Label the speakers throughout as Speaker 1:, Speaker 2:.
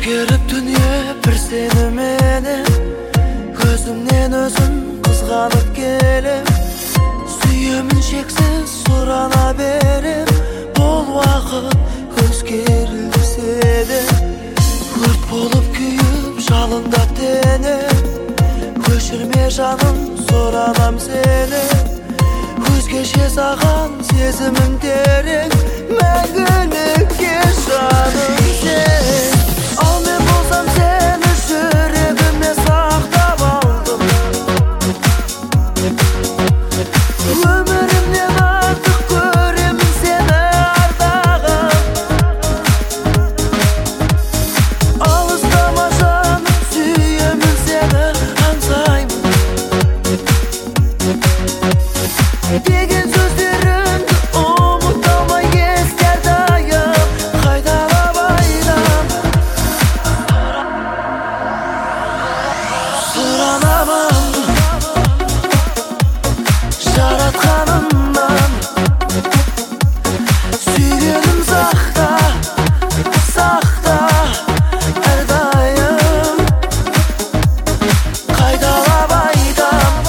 Speaker 1: Өзгеріп дүние бір сені менен, көзімнен өзім қызғанып келем. Сүйемін шексіз сұрана берем, бұл уақыт өзгерілсе де. Өрт болып күйіп жалындап денем, көшірме жаным сұранам сені. Өзгеше саған сезімім терең, мәңгілікке жаным сен. Ал мен болсам сені жүрегіме сақтап алдым. Өмірімнен артық көремін сені ардағым. Алыстама жаным, сүйемін сені аңсаймын деген сөздеріңді ұмыта алмай еске әрдайым қайталап айтам. Сұранамын жаратқанымнан, сүйгенім сақта, сақта әрдайым қайталап айтам.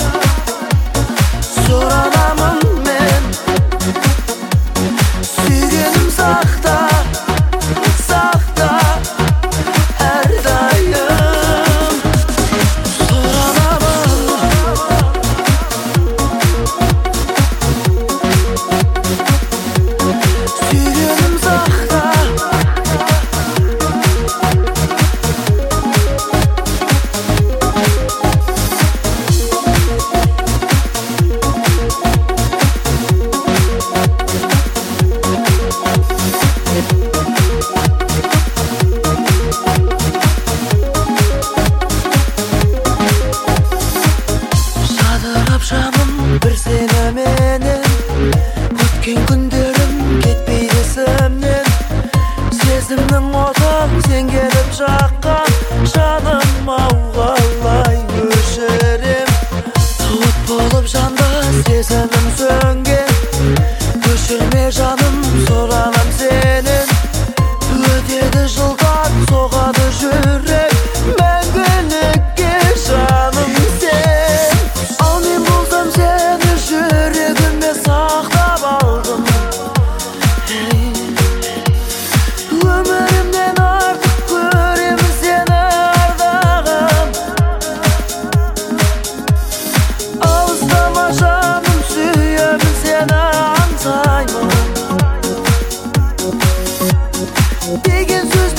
Speaker 1: Сұранамын мен, сүйгенім сақта, сақта әрдайым. Сүйгенім сақта. Жадырап жаным бір сені менен, өткен күндерім кетпейді есімнен. Сезімнің отын сен келіп жаққан, жаным ау қалай өшірем. От болып жанда сезімім сөнген, өшірме жаным сұранам сенен. Өтеді жылдар, соғады жүрек, мәңгілікке жаным сен. Ал мен болсам сені жүрегіме сақтап алдым. Өмірімнен артық көремін сені ардағым. Алыстама жаным, сүйемін сені аңсаймын деген сөз